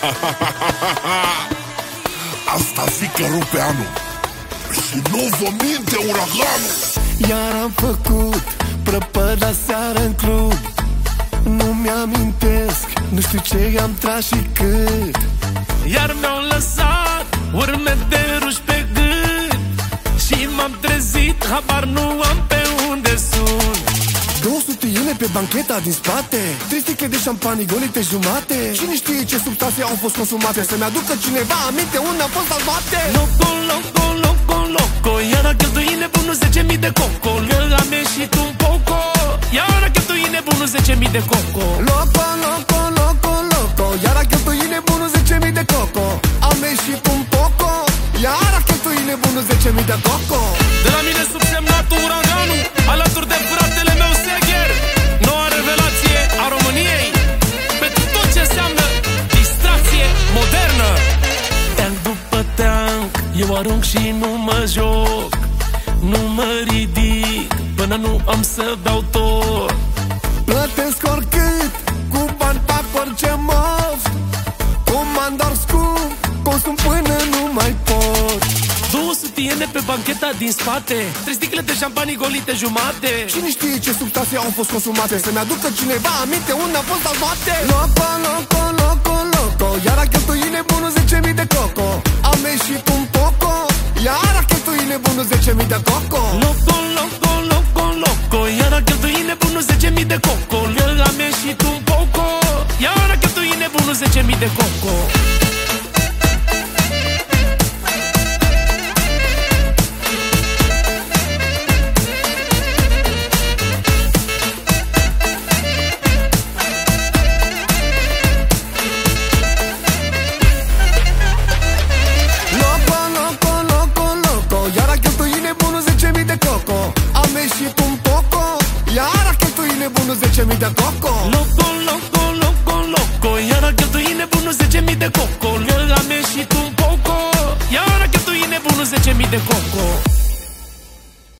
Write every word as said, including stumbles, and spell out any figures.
Asta zic că rupe anul și nu vă minte uraganul. Iar am făcut prăpăda seară în club. Nu mi-amintesc, nu știu ce am tras și cât. Iar mi-au lăsat urme de ruși pe gât și m-am trezit, habar nu am pe unde sun. Două sute iene pe bancheta din spate, trei sticle de șampanii golite jumate. Cine știe ce substanțe au fost consumate? Să-mi aducă cineva aminte unde am fost azi noapte. Loco, loco, loco, loco, iar a cheltuit nebunul zece mii de coco. Le-am ieșit un poco, iar a cheltuit nebunul zece mii de coco. Loco, loco, loco, loco, iar a cheltuit nebunul zece mii de coco. Am ieșit un poco, iar a cheltuit nebunul zece mii de coco. De la mine subsemnatul uraganul, alături de fratele meu Segher, noua revelație a României pentru tot ce înseamnă distracție modernă. Teanc după teanc, eu arunc și nu mă joc. Nu mă ridic până nu am să beau tot. Plătesc oricât, cu bani fac orice mof. Comandor scump, consum până nu mai pot. Două sute iene pe bancheta din spate, trei sticle de șampanii golite jumate. Cine știe ce substanțe au fost consumate? Să-mi aducă cineva aminte unde a fost azi noapte. Loco, loco, loco, loco, iar a cheltuit nebunul zece mii de coco. Am ieșit un poco, iar a cheltuit nebunul zece mii de coco. Loco, loco, loco, loco, iar a cheltuit nebunul zece mii de coco. Le-am ieșit un poco, iar a cheltuit nebunul zece mii de coco. Nebunul zece mii de coco. Loco, loco, loco, loco, iar a cheltuit nebunul zece mii de coco. Le-am ieșit un poco, iar a cheltuit nebunul zece mii de coco.